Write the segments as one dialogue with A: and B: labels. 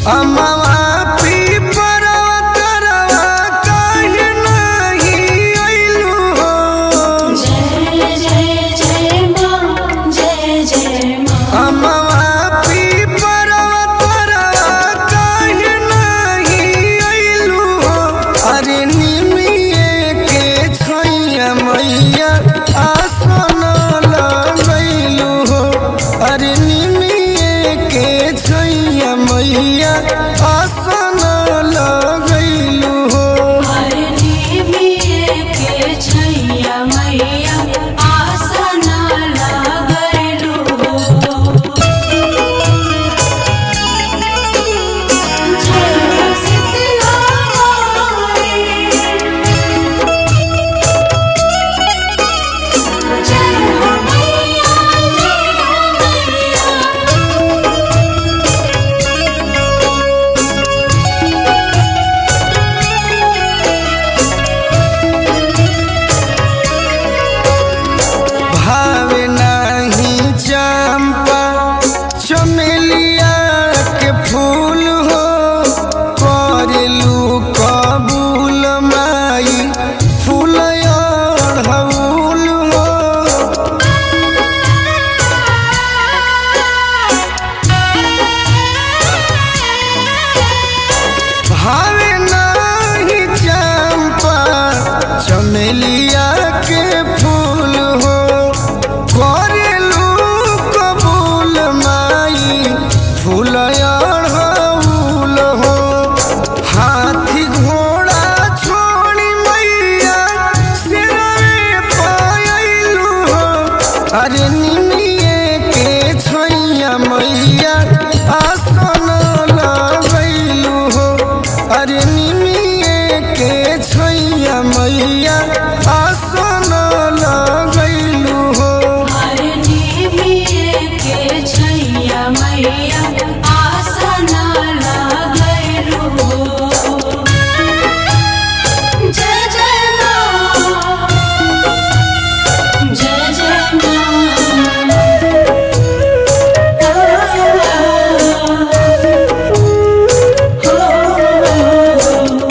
A: अमवा पीपरवा तरवा काहे नहीं अइलू हो।
B: जय जय जय माँ, जय जय माँ।
A: अमवा पीपरवा तरवा काहे नहीं अइलू हो। अरे निमिये के छैया मैया आसन लगैलू हो। अरे निमिये के छैया मैया आसन लगैलू हो।
B: अरे निमिये के छैया मैया आसन लगैलू हो। जय शीतला माई, जय हो मैया, जय हो मैया।
A: भावे नाही चंपा चमेलिया के फूल हो। करेलू कबूल माई फूल अड़हुल हो। भावे नाही चंपा चमेलिया के फूल हो। करेलू कबूल माई फूल अड़हुल हो। हाथी घोड़ा छोड़ी मैया सिरवे पायलू हो। अरे निमिये के छैया मैया आसन लगैलू हो। अरे निमिये के छैया मैया आसन लगैलू हो।
B: अरे निमिये के छैया मैया आसन लगैलू हो। जय जय माँ, जय जय माँ।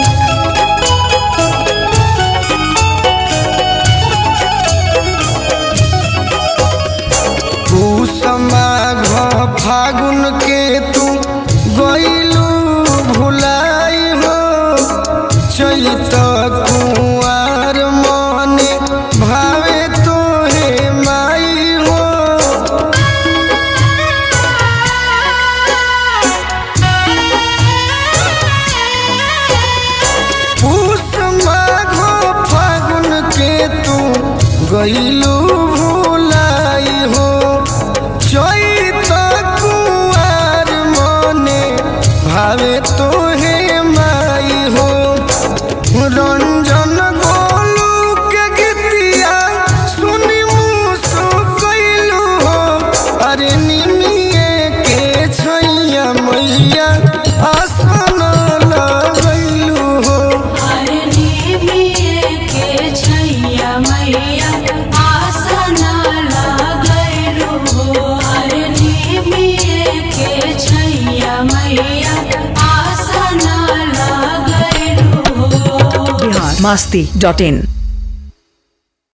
A: कुसमाघ फागुन के तू गइलू भुलाई हो। चैत कुंवार मने भावे तोहे माई हो। कुसमाघ फागुन के तू गइलू भुलाई हो। चैत कुंवार मने भावे तोहे माई हो। रंजन गोलू के गीतिया सुनी मुस्कैलू हो। अरे निमिये के छैया मैया आसन लगैलू हो।
B: अरे निमिये के छैया मैया आसन लगैलू हो। अरे निमिये के छैया मैया आसन लगैलू हो।
C: biharmasti.in